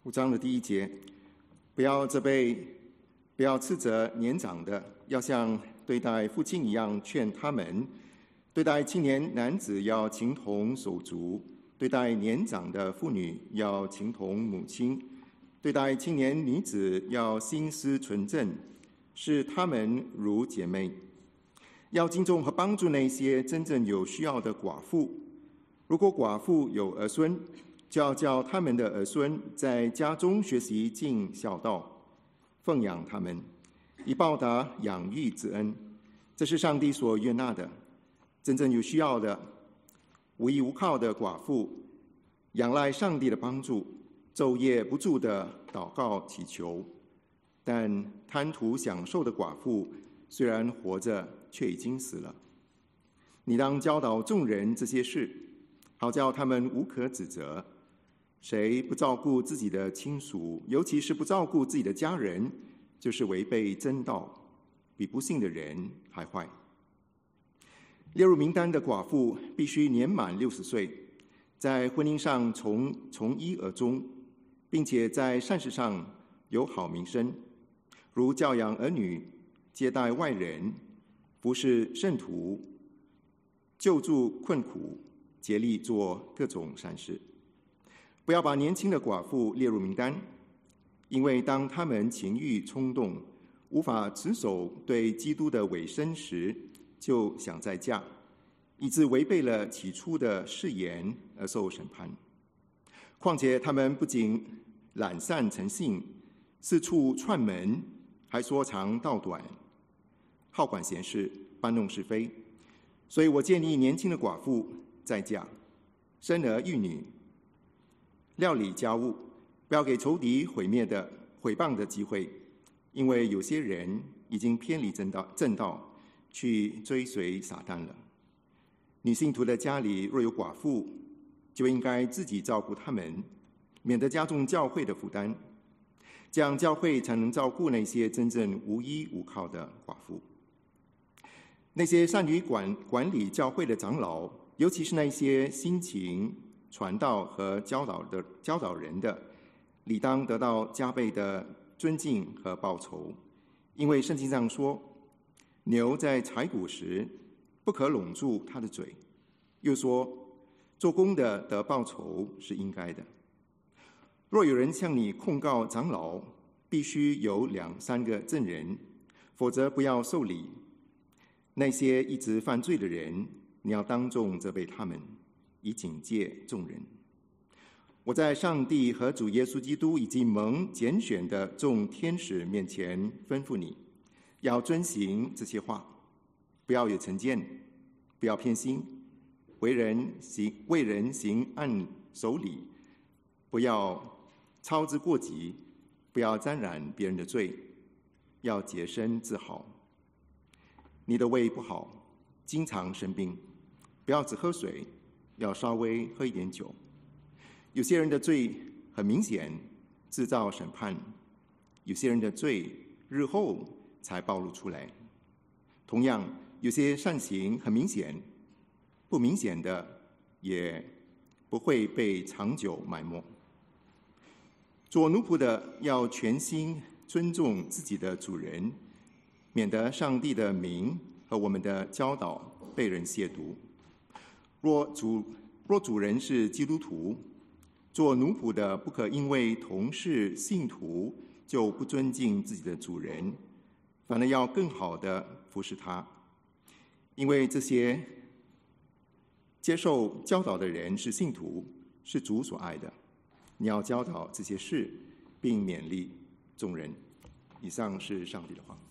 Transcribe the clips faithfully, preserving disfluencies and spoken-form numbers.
五章的第一节，不要责备，不要斥责年长的，要像对待父亲一样劝他们；对待青年男子要情同手足，对待年长的妇女要情同母亲，对待青年女子要心思纯正，视他们如姐妹。要敬重和帮助那些真正有需要的寡妇。如果寡妇有儿孙，就要叫他们的儿孙在家中学习尽孝道，奉养他们，以报答养育之恩。这是上帝所悦纳的。真正有需要的、无依无靠的寡妇，仰赖上帝的帮助，昼夜不住的祷告祈求。但贪图享受的寡妇，虽然活着，却已经死了。你当教导众人这些事，好叫他们无可指责。谁不照顾自己的亲属，尤其是不照顾自己的家人，就是违背真道，比不信的人还坏。列入名单的寡妇必须年满六十岁，在婚姻上从从一而终，并且在善事上有好名声，如教养儿女、接待外人、服侍圣徒、救助困苦、竭力做各种善事。不要把年轻的寡妇列入名单，因为当他们情欲冲动，无法持守对基督的委身时，就想再嫁，以致违背了起初的誓言而受审判。况且他们不仅懒散成性，四处串门，还说长道短，好管闲事，搬弄是非。所以我建议年轻的寡妇再嫁，生儿育女，料理家务，不要给仇敌毁灭的毁谤的机会，因为有些人已经偏离正道，正道去追随撒旦了。女信徒的家里若有寡妇，就应该自己照顾他们，免得加重教会的负担，这样教会才能照顾那些真正无依无靠的寡妇。那些善于管管理教会的长老，尤其是那些辛勤传道和教导的教导人的，理当得到加倍的尊敬和报酬，因为圣经上说，牛在踩谷时不可拢住它的嘴，又说做工的得报酬是应该的。若有人向你控告长老，必须有两三个证人，否则不要受理。那些一直犯罪的人，你要当众责备他们，以警戒众人。我在上帝和主耶稣基督以及蒙拣选的众天使面前吩咐你，要遵行这些话，不要有成见，不要偏心，为人行为人行按守理，不要操之过急，不要沾染别人的罪，要洁身自好。你的胃不好，经常生病，不要只喝水，要稍微喝一点酒。有些人的罪很明显，制造审判；有些人的罪日后才暴露出来。同样，有些善行很明显，不明显的也不会被长久埋没。做奴仆的要全心尊重自己的主人，免得上帝的名和我们的教导被人亵渎。若主若主人是基督徒，做奴仆的不可因为同是信徒就不尊敬自己的主人，反而要更好的服侍他。因为这些接受教导的人是信徒，是主所爱的。你要教导这些事，并勉励众人。以上是上帝的话。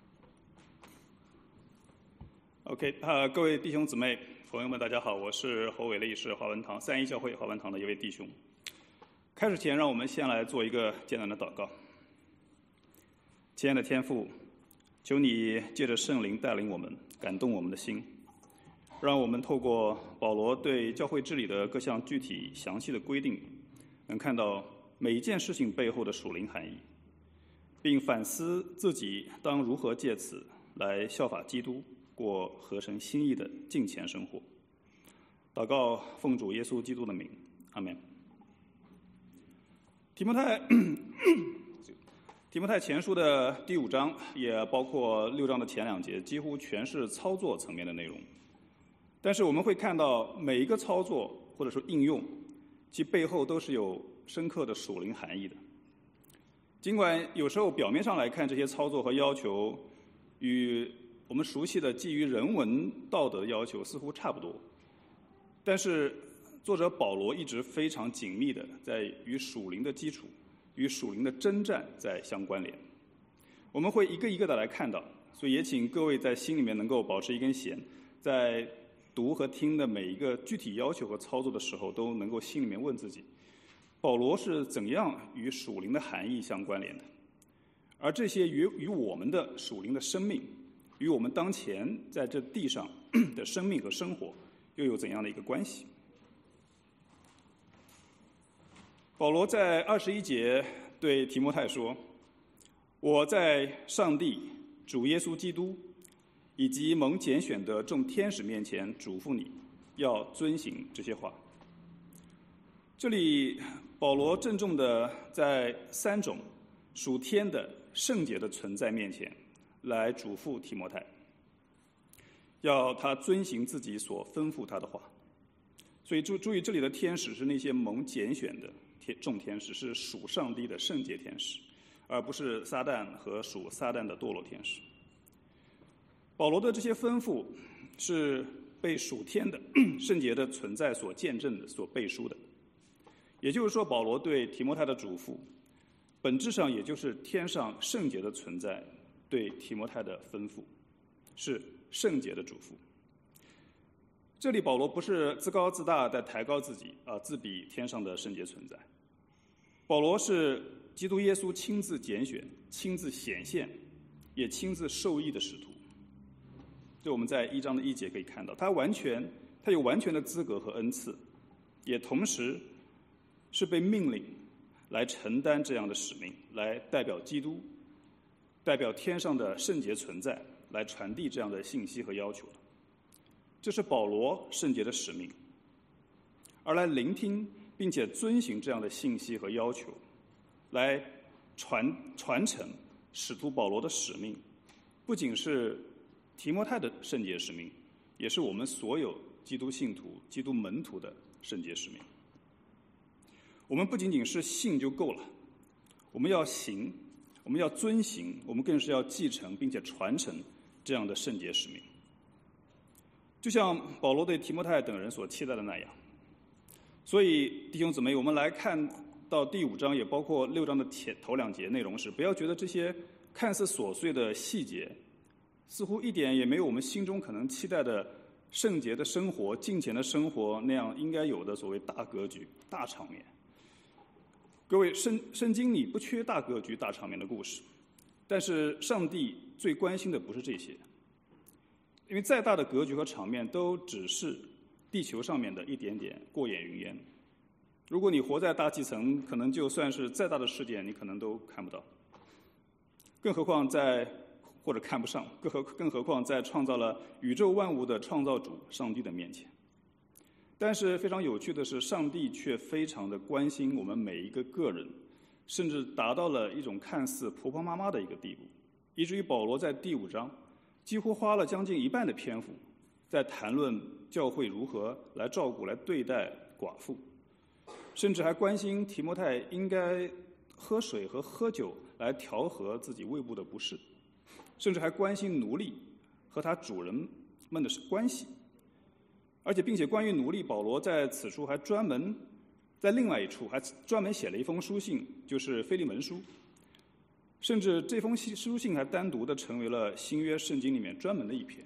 OK， 呃，各位弟兄姊妹、朋友们，大家好，我是侯伟立，是华文堂三一教会华文堂的一位弟兄。开始前，让我们先来做一个简单的祷告。亲爱的天父，求你借着圣灵带领我们，感动我们的心，让我们透过保罗对教会治理的各项具体详细的规定，能看到每一件事情背后的属灵含义，并反思自己当如何借此来效法基督，过合神心意的敬虔生活。祷告奉主耶稣基督的名，阿们。 提摩太提摩太前书的第五章，也包括六章的前两节，几乎全是操作层面的内容。但是我们会看到每一个操作或者说应用，其背后都是有深刻的属灵含义的。尽管有时候表面上来看，这些操作和要求与我们熟悉的基于人文道德的要求似乎差不多，但是作者保罗一直非常紧密的在与属灵的基础、与属灵的征战在相关联。我们会一个一个的来看到，所以也请各位在心里面能够保持一根弦，在读和听的每一个具体要求和操作的时候，都能够心里面问自己，保罗是怎样与属灵的含义相关联的？而这些与与我们的属灵的生命，与我们当前在这地上的生命和生活，又有怎样的一个关系？保罗在二十一节对提摩太说：“我在上帝、主耶稣基督以及蒙拣选的众天使面前嘱咐你，要遵行这些话。”这里保罗郑重地在三种属天的圣洁的存在面前来嘱咐提摩太，要他遵行自己所吩咐他的话。所以注注意，这里的天使是那些蒙拣选的天众天使，是属上帝的圣洁天使，而不是撒旦和属撒旦的堕落天使。保罗的这些吩咐是被属天的圣洁的存在所见证的、所背书的。也就是说，保罗对提摩太的嘱咐，本质上也就是天上圣洁的存在对提摩太的吩咐，是圣洁的嘱咐。这里保罗不是自高自大在抬高自己啊，自比天上的圣洁存在。保罗是基督耶稣亲自拣选、亲自显现，也亲自受益的使徒。这我们在一章的一节可以看到，他完全，他有完全的资格和恩赐，也同时是被命令来承担这样的使命，来代表基督，代表天上的圣洁存在，来传递这样的信息和要求的。这是保罗圣洁的使命，而来聆听并且遵行这样的信息和要求，来传传承使徒保罗的使命，不仅是提摩太的圣洁使命，也是我们所有基督信徒、基督门徒的圣洁使命。我们不仅仅是信就够了，我们要行，我们要遵行，我们更是要继承并且传承这样的圣洁使命。就像保罗对提摩太等人所期待的那样。所以弟兄姊妹，我们来看到第五章，也包括六章的前头两节内容时，不要觉得这些看似琐碎的细节，似乎一点也没有我们心中可能期待的圣洁的生活、敬虔的生活那样应该有的所谓大格局、大场面。各位，圣圣经里不缺大格局、大场面的故事，但是上帝最关心的不是这些，因为再大的格局和场面都只是地球上面的一点点过眼云烟。如果你活在大气层，可能就算是再大的事件，你可能都看不到。更何况在或者看不上，更何更何况在创造了宇宙万物的创造主上帝的面前。但是非常有趣的是，上帝却非常的关心我们每一个个人，甚至达到了一种看似婆婆妈妈的一个地步，以至于保罗在第五章几乎花了将近一半的篇幅在谈论教会如何来照顾、来对待寡妇，甚至还关心提摩太应该喝水和喝酒来调和自己胃部的不适，甚至还关心奴隶和他主人们的关系。而且并且关于奴隶，保罗在此处还专门在另外一处还专门写了一封书信，就是腓利门书，甚至这封书信还单独的成为了新约圣经里面专门的一篇。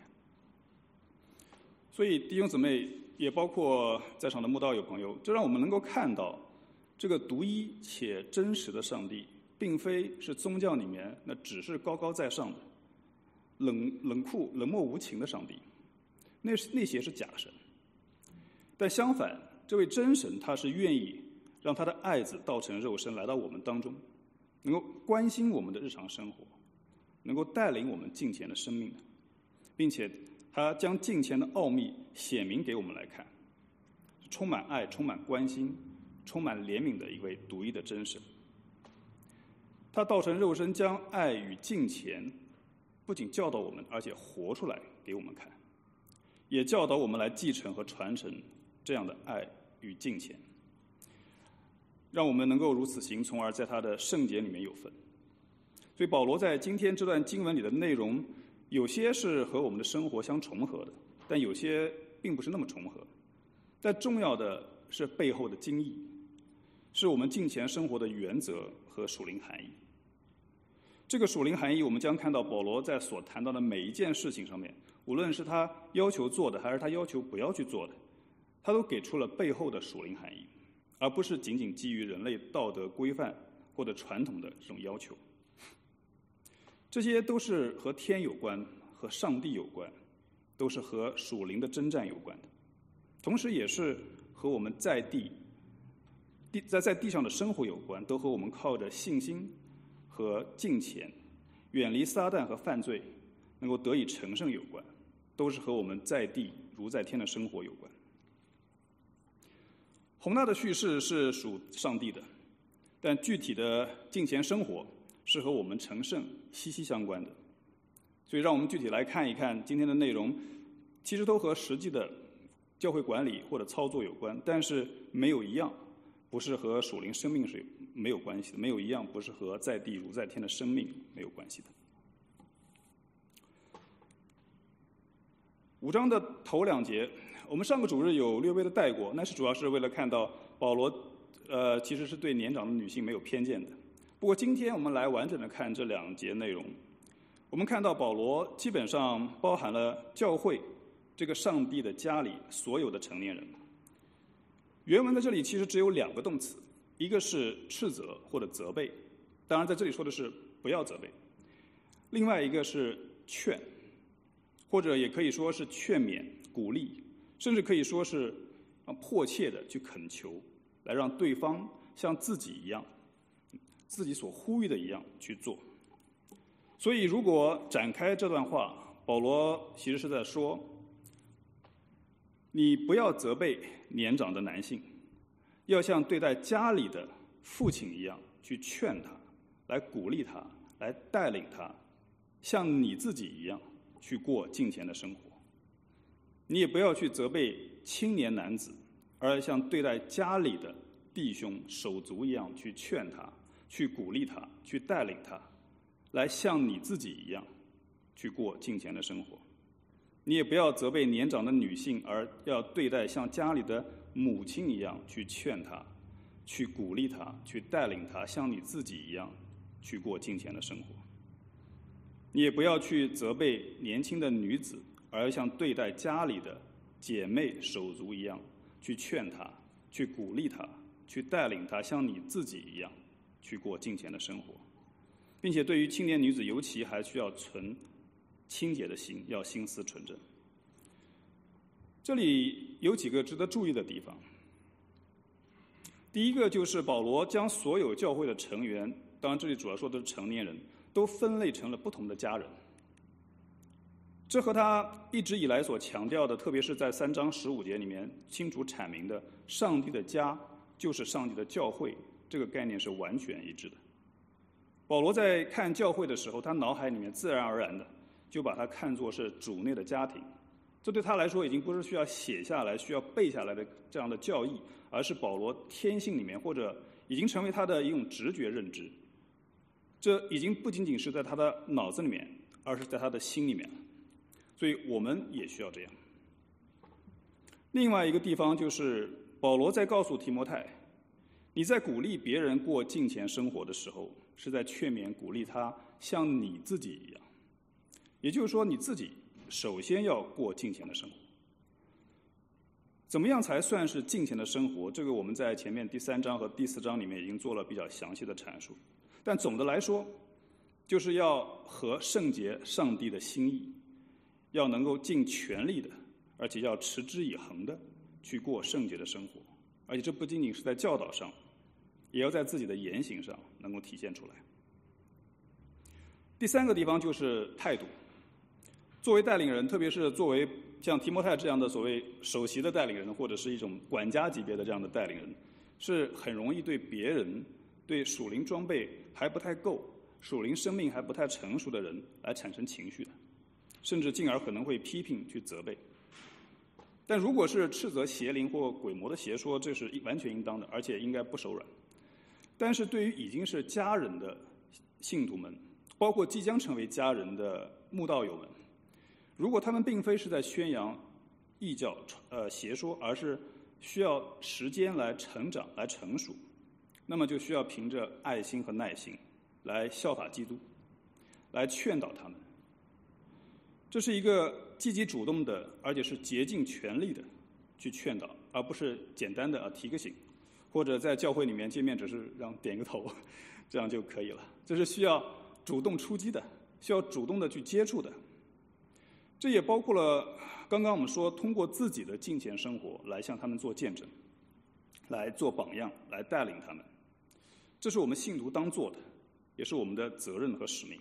所以弟兄姊妹，也包括在场的慕道友朋友，这让我们能够看到这个独一且真实的上帝，并非是宗教里面那只是高高在上的冷冷酷冷漠无情的上帝，那那些是假神。但相反，这位真神他是愿意让他的爱子道成肉身来到我们当中，能够关心我们的日常生活，能够带领我们敬虔的生命的，并且他将敬虔的奥秘显明给我们来看，充满爱、充满关心、充满怜悯的一位独一的真神。 他道成肉身，将爱与敬虔不仅教导我们，而且活出来给我们看，也教导我们来继承和传承这样的爱与敬虔，让我们能够如此行，从而在他的圣洁里面有份。所以保罗在今天这段经文里的内容，有些是和我们的生活相重合的，但有些并不是那么重合。但重要的是背后的经义，是我们敬虔生活的原则和属灵含义。这个属灵含义，我们将看到保罗在所谈到的每一件事情上面，无论是他要求做的，还是他要求不要去做的，他都给出了背后的属灵含义，而不是仅仅基于人类道德规范或者传统的这种要求。这些都是和天有关，和上帝有关，都是和属灵的征战有关的，同时也是和我们在地地在在地上的生活有关，都和我们靠着信心和敬虔，远离撒旦和犯罪，能够得以成圣有关，都是和我们在地如在天的生活有关。宏大的叙事是属上帝的，但具体的敬虔生活是和我们成圣息息相关的。所以让我们具体来看一看今天的内容，其实都和实际的教会管理或者操作有关，但是没有一样不是和属灵生命是没有关系的，没有一样不是和在地如在天的生命没有关系的。五章的头两节，我们上个主日有略微的带过，那是主要是为了看到保罗呃其实是对年长的女性没有偏见的。不过今天我们来完整的看这两节内容，我们看到保罗基本上包含了教会这个上帝的家里所有的成年人。原文在这里其实只有两个动词，一个是斥责或者责备，当然在这里说的是不要责备，另外一个是劝，或者也可以说是劝勉、鼓励，甚至可以说是迫切的去恳求，来让对方像自己一样，自己所呼吁的一样去做。所以如果展开这段话，保罗其实是在说，你不要责备年长的男性，要像对待家里的父亲一样去劝他，来鼓励他，来带领他，像你自己一样去过敬虔的生活。你也不要去责备青年男子，而像对待家里的弟兄手足一样去劝他，去鼓励他，去带领他，来像你自己一样去过敬虔的生活。你也不要责备年长的女性，而要对待像家里的母亲一样去劝她，去鼓励她，去带领她，像你自己一样去过敬虔的生活。你也不要去责备年轻的女子，而像对待家里的姐妹手足一样去劝她，去鼓励她，去带领她，像你自己一样去过敬虔的生活。并且对于青年女子尤其还需要存清洁的心，要心思纯正。这里有几个值得注意的地方。第一个就是保罗将所有教会的成员，当然这里主要说的是成年人，都分类成了不同的家人。这和他一直以来所强调的，特别是在三章十五节里面清楚阐明的上帝的家就是上帝的教会这个概念是完全一致的。保罗在看教会的时候，他脑海里面自然而然的就把它看作是主内的家庭，这对他来说已经不是需要写下来、需要背下来的这样的教义，而是保罗天性里面或者已经成为他的一种直觉认知。这已经不仅仅是在他的脑子里面，而是在他的心里面。所以我们也需要这样。另外一个地方就是保罗在告诉提摩太，你在鼓励别人过敬虔生活的时候，是在劝勉鼓励他像你自己一样。也就是说，你自己首先要过敬虔的生活。怎么样才算是敬虔的生活？这个我们在前面第三章和第四章里面已经做了比较详细的阐述。但总的来说，就是要合圣洁上帝的心意，要能够尽全力的，而且要持之以恒的去过圣洁的生活。而且这不仅仅是在教导上，也要在自己的言行上能够体现出来。第三个地方就是态度。作为带领人，特别是作为像提摩太这样的所谓首席的带领人，或者是一种管家级别的这样的带领人，是很容易对别人、 对属灵装备还不太够、属灵生命还不太成熟的人来产生情绪的，甚至进而可能会批评去责备。但如果是斥责邪灵或鬼魔的邪说，这是完全应当的，而且应该不手软。但是对于已经是家人的信徒们，包括即将成为家人的慕道友们，如果他们并非是在宣扬异教呃邪说，而是需要时间来成长、来成熟，那么就需要凭着爱心和耐心来效法基督，来劝导他们。这是一个积极主动的，而且是竭尽全力的去劝导，而不是简单的啊提个醒，或者在教会里面见面只是让点个头，这样就可以了。这是需要主动出击的，需要主动的去接触的。这也包括了刚刚我们说通过自己的敬虔生活来向他们做见证，来做榜样，来带领他们。这是我们信徒当做的，也是我们的责任和使命。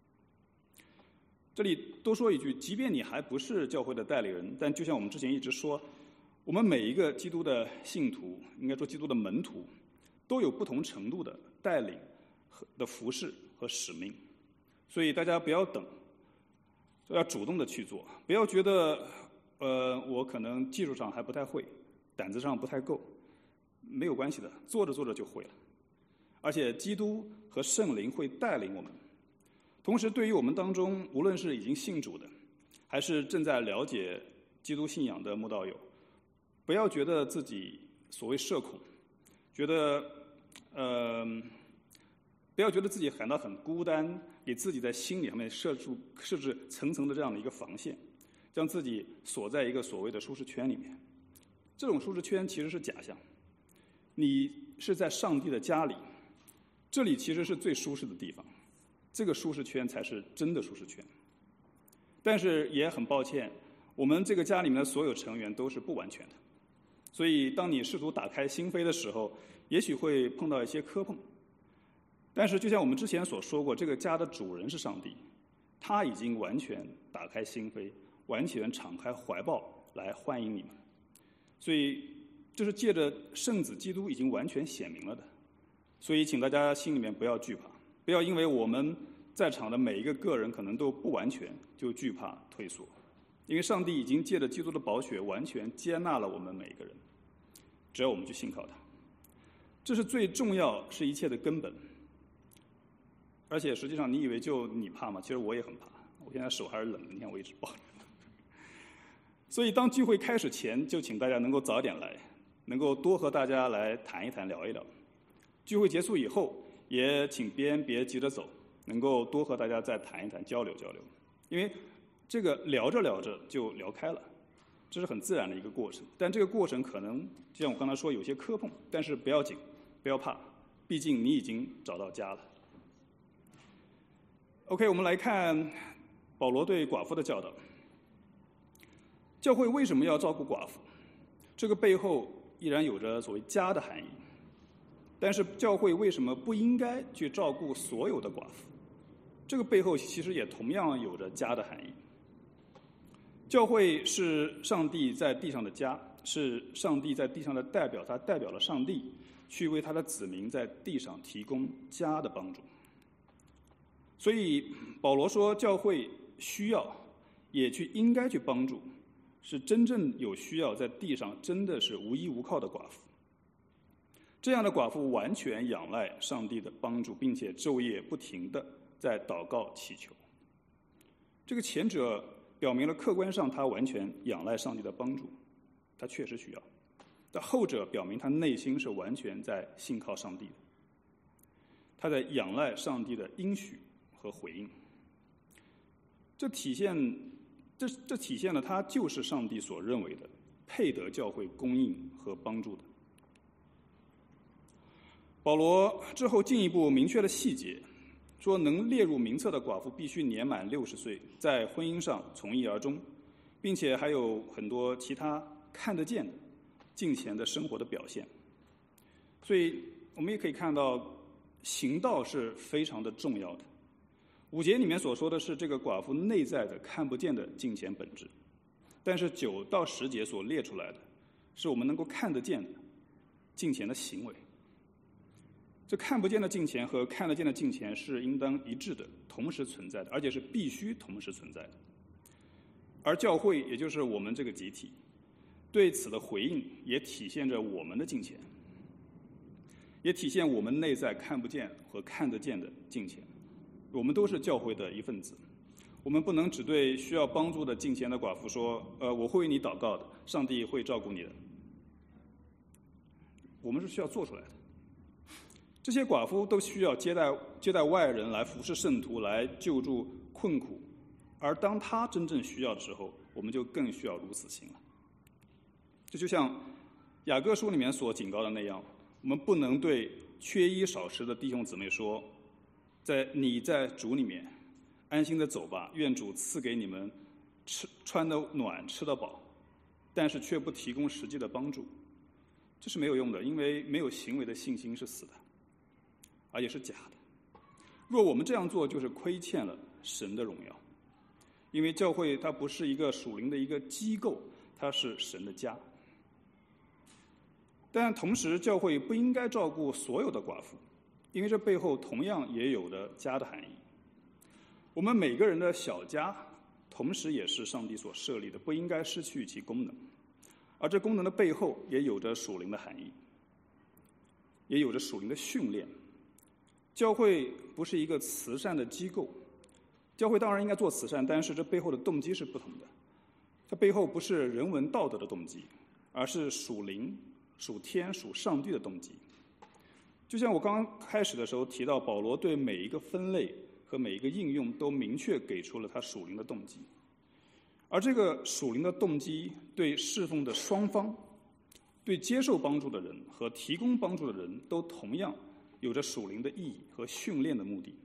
这里多说一句，即便你还不是教会的代理人，但就像我们之前一直说，我们每一个基督的信徒，应该说基督的门徒，都有不同程度的带领的服事和使命。所以大家不要等，要主动的去做，不要觉得呃我可能技术上还不太会，胆子上不太够，没有关系的，做着做着就会了。而且基督和圣灵会带领我们。同时，对于我们当中，无论是已经信主的，还是正在了解基督信仰的慕道友，不要觉得自己所谓社恐，觉得呃，不要觉得自己感到很孤单，给自己在心里面设置设置层层的这样的一个防线，将自己锁在一个所谓的舒适圈里面。这种舒适圈其实是假象，你是在上帝的家里，这里其实是最舒适的地方。这个舒适圈才是真的舒适圈。但是也很抱歉，我们这个家里面的所有成员都是不完全的，所以当你试图打开心扉的时候，也许会碰到一些磕碰。但是就像我们之前所说过，这个家的主人是上帝，他已经完全打开心扉，完全敞开怀抱来欢迎你们。所以这是借着圣子基督已经完全显明了的。所以请大家心里面不要惧怕，不要因为我们在场的每一个个人可能都不完全就惧怕退缩，因为上帝已经借着基督的宝血完全接纳了我们每一个人，只要我们去信靠他，这是最重要，是一切的根本。而且实际上你以为就你怕吗？其实我也很怕，我现在手还是冷的，你看我一直抱着。所以当聚会开始前，就请大家能够早点来，能够多和大家来谈一谈聊一聊。聚会结束以后，也请别别急着走，能够多和大家再谈一谈，交流交流。因为这个聊着聊着就聊开了，这是很自然的一个过程。但这个过程可能就像我刚才说有些磕碰，但是不要紧，不要怕，毕竟你已经找到家了。OK， 我们来看保罗对寡妇的教导。教会为什么要照顾寡妇？这个背后依然有着所谓家的含义。但是教会为什么不应该去照顾所有的寡妇？这个背后其实也同样有着家的含义。教会是上帝在地上的家，是上帝在地上的代表，他代表了上帝去为他的子民在地上提供家的帮助。所以保罗说教会需要也去应该去帮助是真正有需要在地上真的是无依无靠的寡妇。这样的寡妇完全仰赖上帝的帮助，并且昼夜不停地在祷告祈求。这个前者表明了客观上他完全仰赖上帝的帮助，他确实需要；但后者表明他内心是完全在信靠上帝的，他在仰赖上帝的应许和回应。这体现，这这体现了他就是上帝所认为的配得教会供应和帮助的。保罗之后进一步明确了细节，说能列入名册的寡妇必须年满六十岁，在婚姻上从一而终，并且还有很多其他看得见的敬虔的生活的表现。所以我们也可以看到，行道是非常的重要的。五节里面所说的是这个寡妇内在的看不见的敬虔本质，但是九到十节所列出来的是我们能够看得见的敬虔的行为。 这看不见的敬虔和看得见的敬虔是应当一致的，同时存在的，而且是必须同时存在的。而教会，也就是我们这个集体，对此的回应也体现着我们的敬虔，也体现我们内在看不见和看得见的敬虔。我们都是教会的一份子，我们不能只对需要帮助的敬虔的寡妇说：“呃，我会为你祷告的，上帝会照顾你的。”我们是需要做出来的。这些寡妇都需要接待接待外人，来服侍圣徒，来救助困苦。而当他真正需要的时候，我们就更需要如此行了。这就像雅各书里面所警告的那样，我们不能对缺衣少食的弟兄姊妹说：“在你在主里面安心的走吧，愿主赐给你们吃穿得暖，吃得饱。”但是却不提供实际的帮助，这是没有用的，因为没有行为的信心是死的，而且是假的。若我们这样做，就是亏欠了神的荣耀。因为教会它不是一个属灵的一个机构，它是神的家。但同时，教会不应该照顾所有的寡妇，因为这背后同样也有着家的含义。我们每个人的小家，同时也是上帝所设立的，不应该失去其功能。而这功能的背后，也有着属灵的含义，也有着属灵的训练。教会不是一个慈善的机构，教会当然应该做慈善，但是这背后的动机是不同的。它背后不是人文道德的动机，而是属灵、属天、属上帝的动机。就像我刚刚开始的时候提到，保罗对每一个分类和每一个应用都明确给出了他属灵的动机，而这个属灵的动机对侍奉的双方，对接受帮助的人和提供帮助的人都同样有着属灵的意义和训练的目的。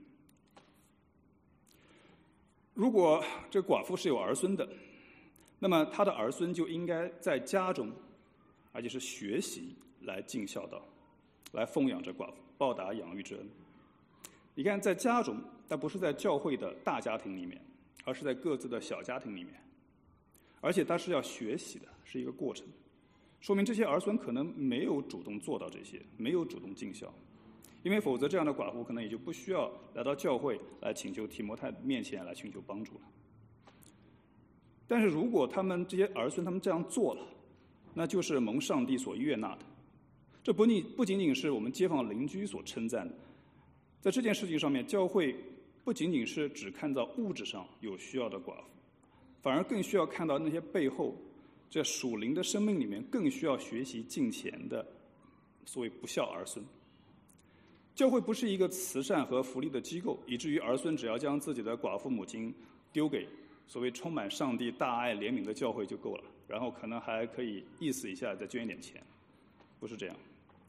如果这寡妇是有儿孙的，那么他的儿孙就应该在家中，而且是学习来尽孝道，来奉养着寡妇，报答养育之恩。你看，在家中，但不是在教会的大家庭里面，而是在各自的小家庭里面，而且他是要学习的，是一个过程。说明这些儿孙可能没有主动做到这些，没有主动尽孝，因为否则这样的寡妇可能也就不需要来到教会来请求提摩太面前来寻求帮助了。但是如果他们这些儿孙他们这样做了，那就是蒙上帝所悦纳的。这不仅不仅仅是我们街坊邻居所称赞的，在这件事情上面，教会不仅仅是只看到物质上有需要的寡妇，反而更需要看到那些背后这属灵的生命里面更需要学习敬虔的所谓不孝儿孙。教会不是一个慈善和福利的机构，以至于儿孙只要将自己的寡妇母亲丢给所谓充满上帝大爱怜悯的教会就够了，然后可能还可以意思一下再捐一点钱，不是这样。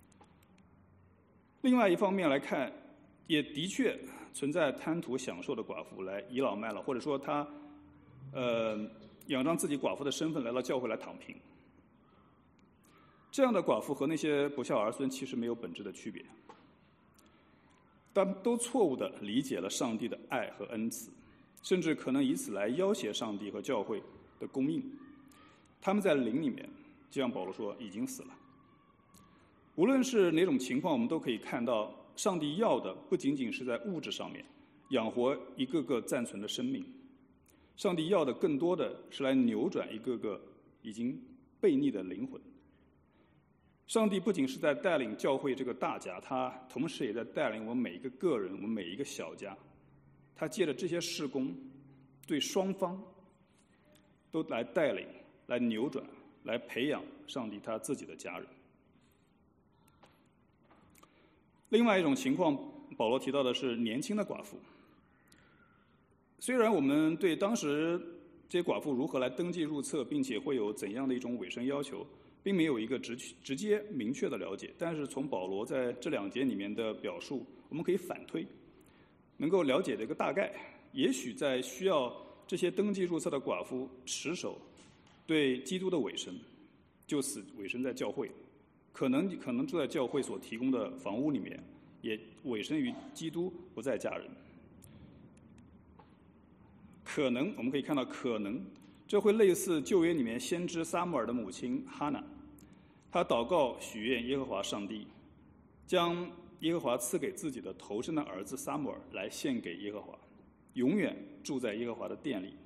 另外一方面来看，也的确存在贪图享受的寡妇来倚老卖老，或者说他呃仰仗自己寡妇的身份来到教会来躺平。这样的寡妇和那些不孝儿孙其实没有本质的区别，但都错误地理解了上帝的爱和恩慈，甚至可能以此来要挟上帝和教会的供应。他们在灵里面，就像保罗说，已经死了。无论是哪种情况，我们都可以看到，上帝要的不仅仅是在物质上面养活一个个暂存的生命，上帝要的更多的是来扭转一个个已经悖逆的灵魂。上帝不仅是在带领教会这个大家，他同时也在带领我们每一个个人，我们每一个小家。他借着这些事工，对双方都来带领、来扭转、来培养上帝他自己的家人。另外一种情况，保罗提到的是年轻的寡妇。虽然我们对当时这些寡妇如何来登记入册，并且会有怎样的一种委身要求，并没有一个直直接明确的了解，但是从保罗在这两节里面的表述，我们可以反推，能够了解的一个大概。也许在需要这些登记入册的寡妇持守对基督的委身，就此委身在教会，可能可能住在教会所提供的房屋里面，也委身于基督，不再嫁人。可能我们可以看到，可能这会类似旧约里面先知撒母耳的母亲哈娜，她祷告许愿耶和华上帝，将耶和华赐给自己的头生的儿子撒母耳来献给耶和华，永远住在耶和华的殿里。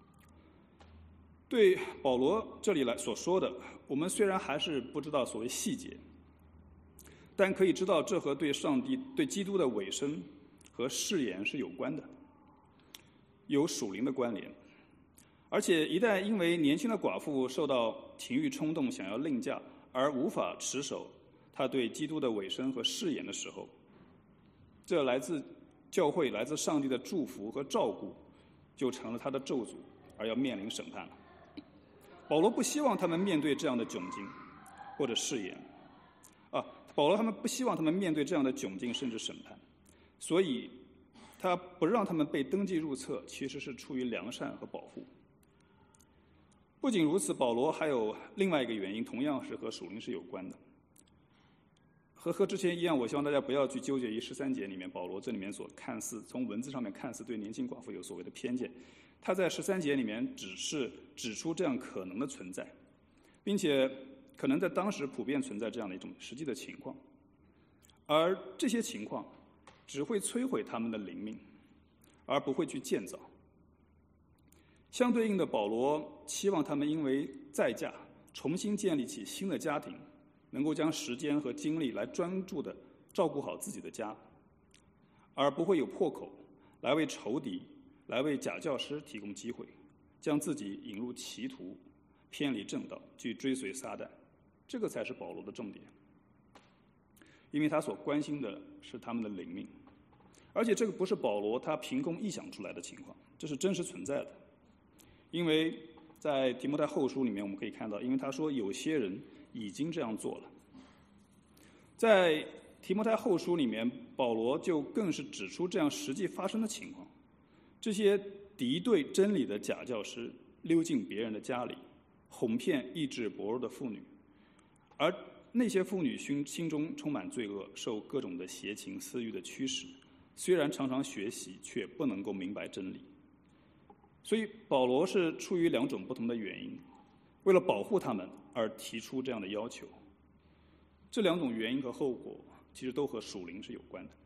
对保罗这里来所说的，我们虽然还是不知道所谓细节，但可以知道这和对上帝、对基督的委身和誓言是有关的，有属灵的关联。而且一旦因为年轻的寡妇受到情欲冲动，想要另嫁，而无法持守他对基督的委身和誓言的时候，这来自教会、来自上帝的祝福和照顾，就成了他的咒诅，而要面临审判了。保罗不希望他们面对这样的窘境或者誓言，啊，保罗他们不希望他们面对这样的窘境甚至审判，所以他不让他们被登记入册，其实是出于良善和保护。不仅如此，保罗还有另外一个原因，同样是和属灵是有关的。和和之前一样，我希望大家不要去纠结于十三节里面保罗这里面所看似从文字上面看似对年轻寡妇有所谓的偏见。他在十三节里面只是指出这样可能的存在，并且可能在当时普遍存在这样的一种实际的情况，而这些情况只会摧毁他们的灵命，而不会去建造。相对应的，保罗期望他们因为再嫁，重新建立起新的家庭，能够将时间和精力来专注地照顾好自己的家，而不会有破口来为仇敌、来为假教师提供机会，将自己引入歧途，偏离正道，去追随撒旦。这个才是保罗的重点，因为他所关心的是他们的灵命，而且这个不是保罗他凭空臆想出来的情况，这是真实存在的。因为在提摩太后书里面我们可以看到，因为他说有些人已经这样做了。在提摩太后书里面，保罗就更是指出这样实际发生的情况，这些敌对真理的假教师溜进别人的家里，哄骗意志薄弱的妇女，而那些妇女心心中充满罪恶，受各种的邪情私欲的驱使，虽然常常学习，却不能够明白真理。所以保罗是出于两种不同的原因，为了保护他们而提出这样的要求。这两种原因和后果其实都和属灵是有关的。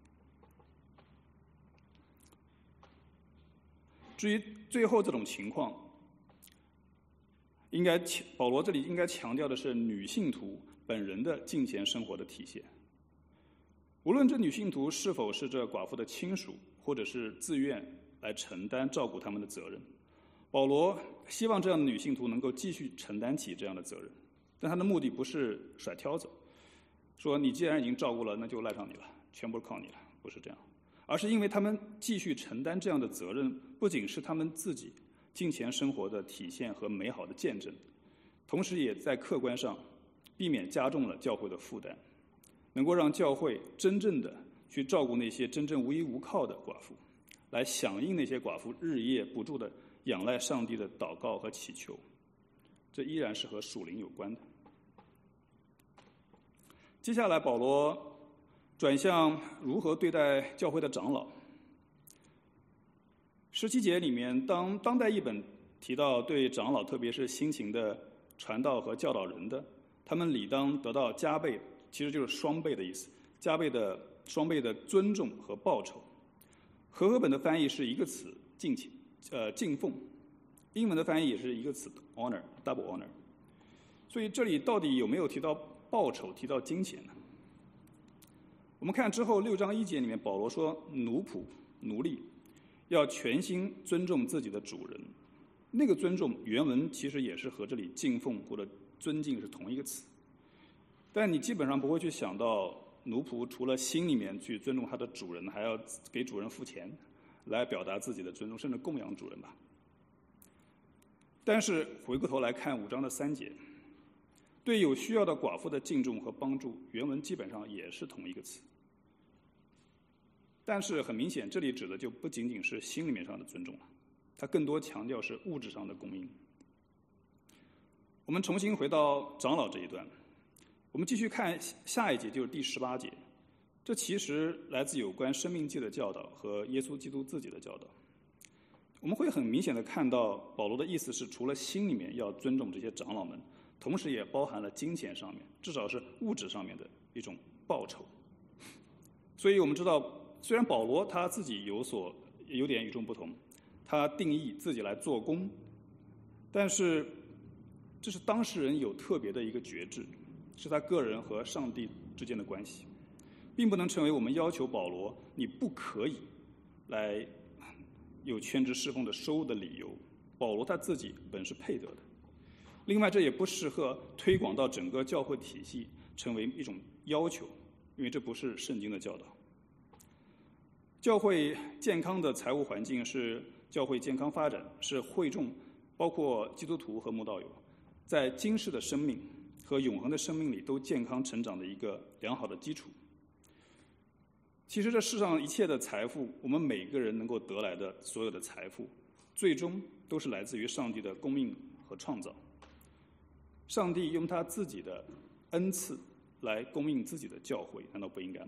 至于最后这种情况，应该保罗这里应该强调的是女信徒本人的敬虔生活的体现。无论这女信徒是否是这寡妇的亲属，或者是自愿来承担照顾他们的责任，保罗希望这样的女信徒能够继续承担起这样的责任，但他的目的不是甩挑子，说你既然已经照顾了，那就赖上你了，全部靠你了，不是这样，而是因为他们继续承担这样的责任，不仅是他们自己敬虔生活的体现和美好的见证，同时也在客观上避免加重了教会的负担，能够让教会真正的去照顾那些真正无依无靠的寡妇，来响应那些寡妇日夜不住的仰赖上帝的祷告和祈求。这依然是和属灵有关的。接下来保罗转向如何对待教会的长老。十七节里面，当当代译本提到对长老，特别是辛勤的传道和教导人的，他们理当得到加倍，其实就是双倍的意思，加倍的双倍的尊重和报酬。和合本的翻译是一个词，敬请呃敬奉，英文的翻译也是一个词 honor double honor。所以这里到底有没有提到报酬，提到金钱呢？我们看之后六章一节里面，保罗说奴仆奴隶要全心尊重自己的主人，那个尊重原文其实也是和这里敬奉或者尊敬是同一个词，但你基本上不会去想到奴仆除了心里面去尊重他的主人，还要给主人付钱来表达自己的尊重，甚至供养主人吧。但是回过头来看五章的三节，对有需要的寡妇的敬重和帮助，原文基本上也是同一个词。但是很明显，这里指的就不仅仅是心里面上的尊重了，它更多强调是物质上的供应。我们重新回到长老这一段，我们继续看下一节，就是第十八节。这其实来自有关生命记的教导和耶稣基督自己的教导。我们会很明显的看到保罗的意思是，除了心里面要尊重这些长老们，同时也包含了金钱上面，至少是物质上面的一种报酬。 所以我们知道，虽然保罗他自己有所有点与众不同，他定义自己来做工，但是这是当事人有特别的一个觉知，是他个人和上帝之间的关系，并不能成为我们要求保罗你不可以来有全职侍奉的收入的理由。保罗他自己本是配得的。另外，这也不适合推广到整个教会体系，成为一种要求，因为这不是圣经的教导。教会健康的财务环境是教会健康发展，是会众包括基督徒和慕道友在今世的生命和永恒的生命里都健康成长的一个良好的基础。其实这世上一切的财富，我们每个人能够得来的所有的财富，最终都是来自于上帝的供应和创造。上帝用他自己的恩赐来供应自己的教会，难道不应该吗？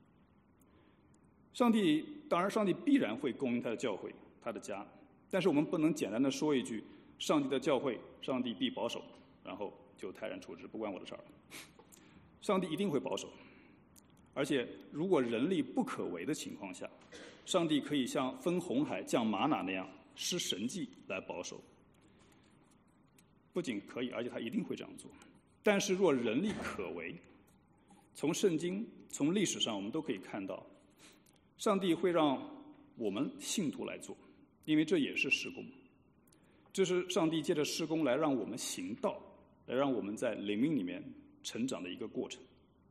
上帝当然，上帝必然会供应他的教会，他的家，但是我们不能简单的说一句“上帝的教会，上帝必保守”，然后就泰然处之，不关我的事儿了。上帝一定会保守，而且如果人力不可为的情况下，上帝可以像分红海降玛瑙那样施神迹来保守。不仅可以，而且他一定会这样做。但是若人力可为，从圣经、从历史上我们都可以看到，上帝会让我们信徒来做，因为这也是事工。这是上帝借着事工来让我们行道，来让我们在灵命里面成长的一个过程。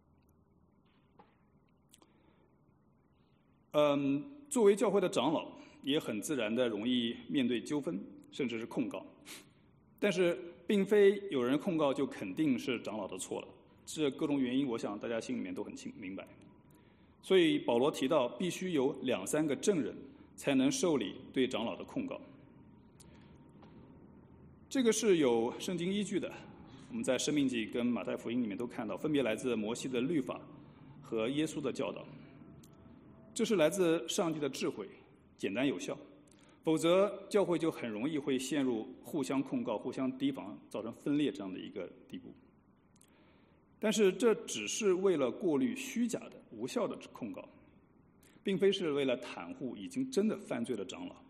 嗯，作为教会的长老，也很自然的容易面对纠纷，甚至是控告。但是，并非有人控告就肯定是长老的错了，这各种原因，我想大家心里面都很清明白。所以保罗提到，必须有两三个证人才能受理对长老的控告。这个是有圣经依据的，我们在申命记跟马太福音里面都看到，分别来自摩西的律法和耶稣的教导。这是来自上帝的智慧，简单有效。否则，教会就很容易会陷入互相控告、互相提防，造成分裂这样的一个地步。但是，这只是为了过滤虚假的、无效的控告，并非是为了袒护已经真的犯罪的长老。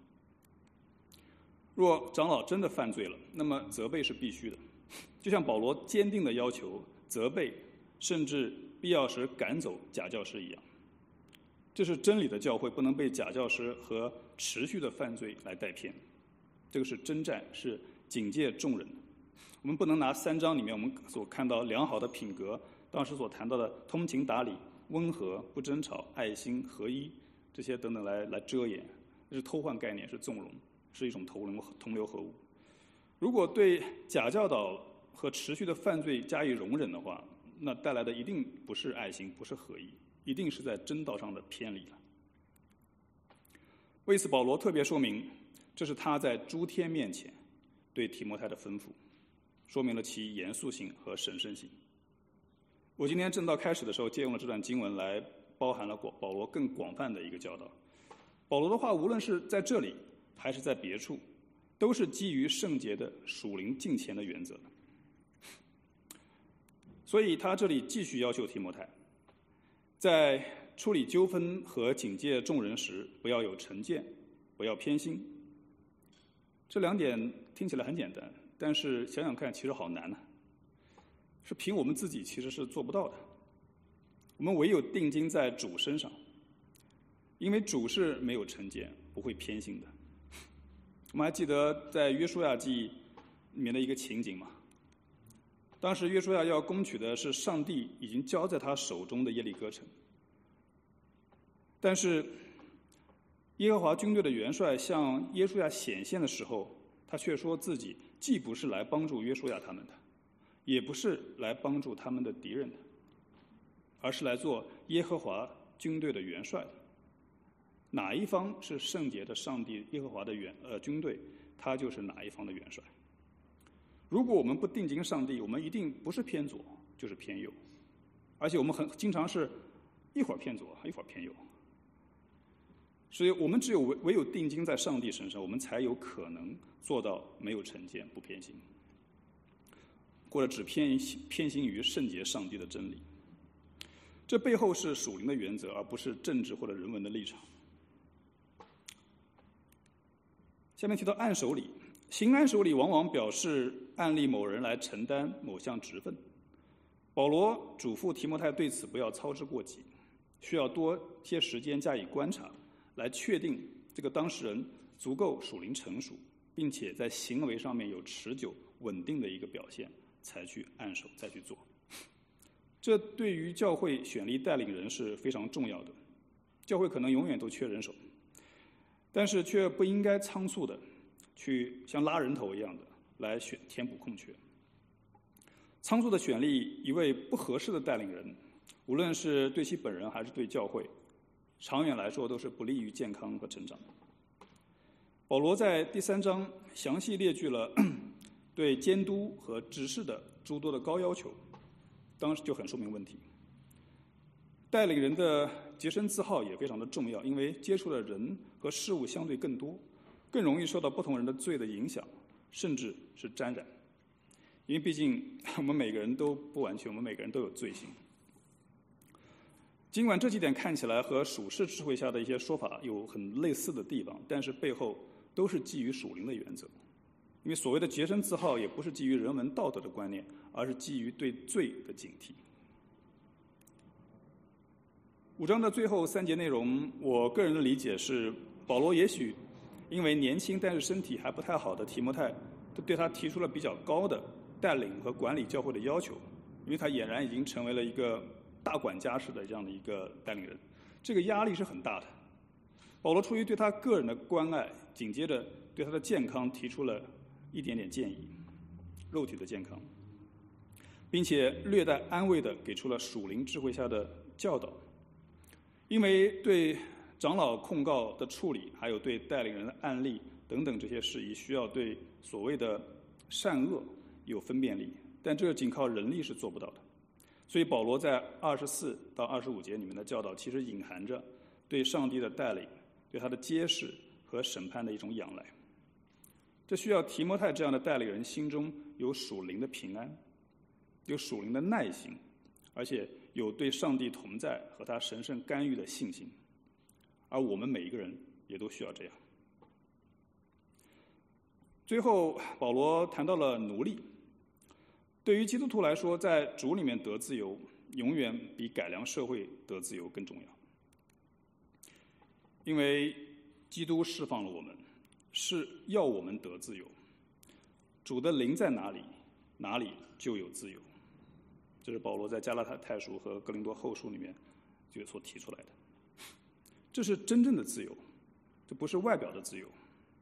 若长老真的犯罪了，那么责备是必须的，就像保罗坚定的要求责备，甚至必要时赶走假教师一样。这是真理的教会，不能被假教师和持续的犯罪来带偏。这个是征战，是警戒众人。我们不能拿三章里面我们所看到良好的品格，当时所谈到的通情达理、温和、不争吵、爱心、合一这些等等来来遮掩，这是偷换概念，是纵容，是一种同流同流合污。如果对假教导和持续的犯罪加以容忍的话，那带来的一定不是爱心，不是合一，一定是在真道上的偏离了。为此，保罗特别说明，这是他在诸天面前对提摩太的吩咐，说明了其严肃性和审慎性。我今天正道开始的时候，借用了这段经文来包含了保罗更广泛的一个教导。保罗的话，无论是在这里还是在别处，都是基于圣洁的属灵敬虔的原则的。所以他这里继续要求提摩太，在处理纠纷和警戒众人时，不要有成见，不要偏心。这两点听起来很简单，但是想想看，其实好难呢、啊。是凭我们自己其实是做不到的。我们唯有定睛在主身上，因为主是没有成见，不会偏心的。我们还记得在约书亚记里面的一个情景吗？当时约书亚要攻取的是上帝已经交在他手中的耶利哥城，但是耶和华军队的元帅向约书亚显现的时候，他却说自己既不是来帮助约书亚他们的，也不是来帮助他们的敌人的，而是来做耶和华军队的元帅的。哪一方是圣洁的上帝耶和华的元呃军队，他就是哪一方的元帅。如果我们不定睛上帝，我们一定不是偏左就是偏右，而且我们很经常是一会儿偏左一会儿偏右。所以我们只有唯唯有定睛在上帝身上，我们才有可能做到没有成见不偏心，或者只偏偏心于圣洁上帝的真理。 这背后是属灵的原则，而不是政治或者人文的立场。下面提到按手礼，行按手礼往往表示按立某人来承担某项职分。保罗嘱咐提摩太对此不要操之过急，需要多些时间加以观察，来确定这个当事人足够属灵成熟，并且在行为上面有持久稳定的一个表现，才去按手，再去做。这对于教会选立带领人是非常重要的。教会可能永远都缺人手，但是却不应该仓促的去像拉人头一样的来选填补空缺。仓促的选立一位不合适的带领人，无论是对其本人还是对教会，长远来说都是不利于健康和成长。保罗在第三章详细列举了对监督和执事的诸多的高要求，当时就很说明问题。带领人的洁身自好也非常的重要，因为接触的人和事物相对更多，更容易受到不同人的罪的影响，甚至是沾染。因为毕竟我们每个人都不完全，我们每个人都有罪性。尽管这几点看起来和属世智慧下的一些说法有很类似的地方，但是背后都是基于属灵的原则。因为所谓的洁身自好也不是基于人文道德的观念，而是基于对罪的警惕。五章的最后三节内容，我个人的理解是，保罗也许因为年轻但是身体还不太好的提摩太，对他提出了比较高的带领和管理教会的要求，因为他俨然已经成为了一个大管家式的这样的一个带领人，这个压力是很大的。保罗出于对他个人的关爱，紧接着对他的健康提出了一点点建议，肉体的健康，并且略带安慰地给出了属灵智慧下的教导。因为对长老控告的处理，还有对带领人的案例等等这些事宜，需要对所谓的善恶有分辨力，但这个仅靠人力是做不到的。所以保罗在二十四到二十五节里面的教导，其实隐含着对上帝的带领、对他的揭示和审判的一种仰赖。这需要提摩太这样的带领人心中有属灵的平安，有属灵的耐心，而且有对上帝同在和他神圣干预的信心。而我们每一个人也都需要这样。最后保罗谈到了奴隶。对于基督徒来说，在主里面得自由永远比改良社会得自由更重要，因为基督释放了我们，是要我们得自由。主的灵在哪里，哪里就有自由。这是保罗在加拉太书和哥林多后书里面就所提出来的。这是真正的自由，这不是外表的自由。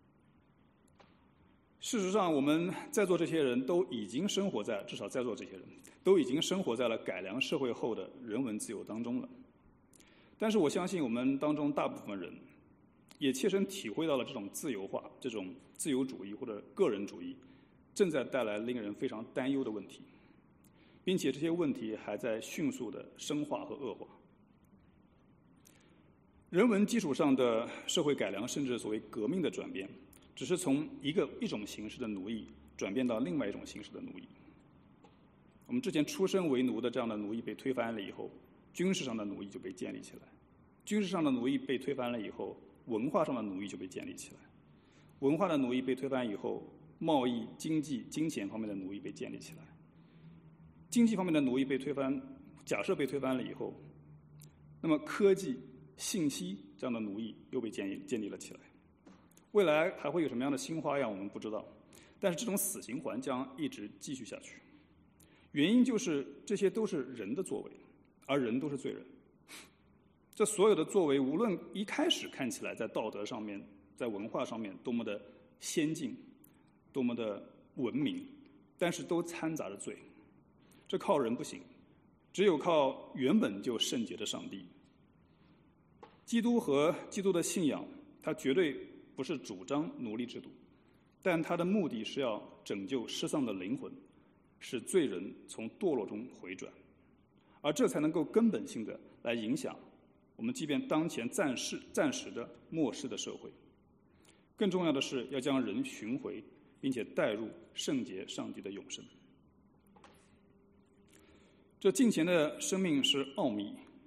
事实上，我们在座这些人都已经生活在，至少在座这些人都已经生活在了改良社会后的人文自由当中了。但是我相信我们当中大部分人也切身体会到了这种自由化、这种自由主义或者个人主义正在带来令人非常担忧的问题，并且这些问题还在迅速的深化和恶化。人文基础上的社会改良，甚至所谓革命的转变，只是从一个一种形式的奴役转变到另外一种形式的奴役。我们之前出身为奴的这样的奴役被推翻了以后，军事上的奴役就被建立起来；军事上的奴役被推翻了以后，文化上的奴役就被建立起来；文化的奴役被推翻以后，贸易、经济、金钱方面的奴役被建立起来；经济方面的奴役被推翻，假设被推翻了以后，那么科技、信息这样的奴役又被建立建立了起来。未来还会有什么样的新花样，我们不知道，但是这种死循环将一直继续下去。原因就是这些都是人的作为，而人都是罪人。这所有的作为，无论一开始看起来在道德上面、在文化上面多么的先进、多么的文明，但是都掺杂着罪。这靠人不行，只有靠原本就圣洁的上帝。基督和基督的信仰，它绝对不是主张奴隶制度，但它的目的是要拯救失丧的灵魂，使罪人从堕落中回转，而这才能够根本性的来影响我们即便当前暂时暂时的末世的社会。更重要的是要将人寻回，并且带入圣洁上帝的永生。这敬虔的生命是奥秘，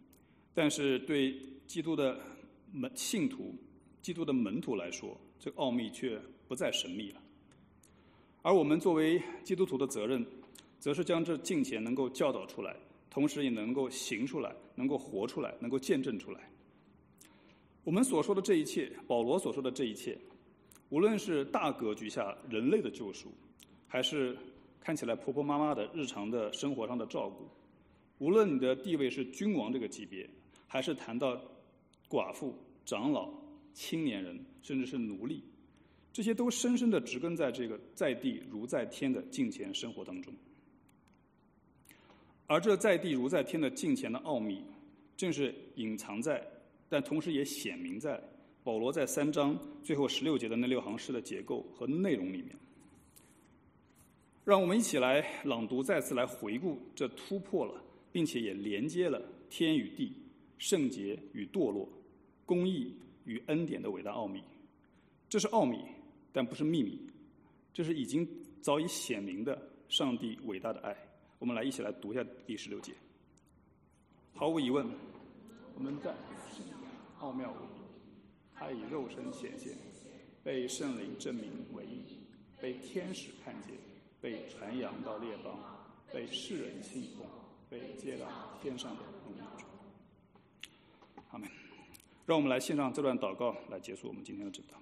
但是对基督的门信徒、基督的门徒来说，这个奥秘却不再神秘了。而我们作为基督徒的责任，则是将这敬虔能够教导出来，同时也能够行出来，能够活出来，能够见证出来。我们所说的这一切，保罗所说的这一切，无论是大格局下人类的救赎，还是看起来婆婆妈妈的日常的生活上的照顾，无论你的地位是君王这个级别，还是谈到寡妇、长老、青年人，甚至是奴隶，这些都深深地植根在这个在地如在天的敬虔生活当中。而这在地如在天的敬虔的奥秘，正是隐藏在，但同时也显明在保罗在三章最后十六节的那六行诗的结构和内容里面。让我们一起来朗读，再次来回顾这突破了，并且也连接了天与地、圣洁与堕落、公义与恩典的伟大奥秘。这是奥秘，但不是秘密，这是已经早已显明的上帝伟大的爱。我们来一起来读一下第十六节。毫无疑问，我们在奥妙无比，他以肉身显现，被圣灵证明为义，被天使看见，被传扬到列邦，被世人信奉，被接到天上的荣耀中。阿们。让我们来献上这段祷告，来结束我们今天的讲道。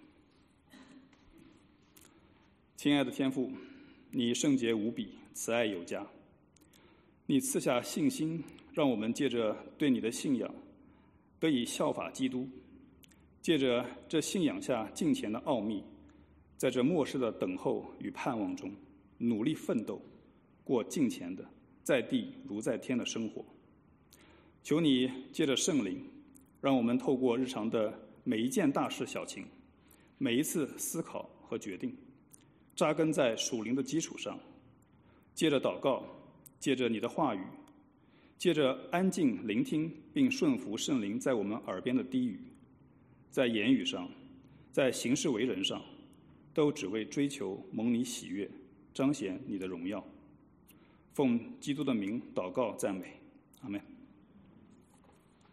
亲爱的天父，你圣洁无比，慈爱有加，你赐下信心，让我们借着对你的信仰得以效法基督，借着这信仰下敬虔的奥秘，在这末世的等候与盼望中努力奋斗，过敬虔的在地如在天的生活。求你借着圣灵，让我们透过日常的每一件大事小情，每一次思考和决定，扎根在属灵的基础上，借着祷告，借着你的话语，借着安静聆听并顺服圣灵在我们耳边的低语，在言语上，在行事为人上，都只为追求蒙你喜悦，彰显你的荣耀。奉基督的名祷告赞美，阿们。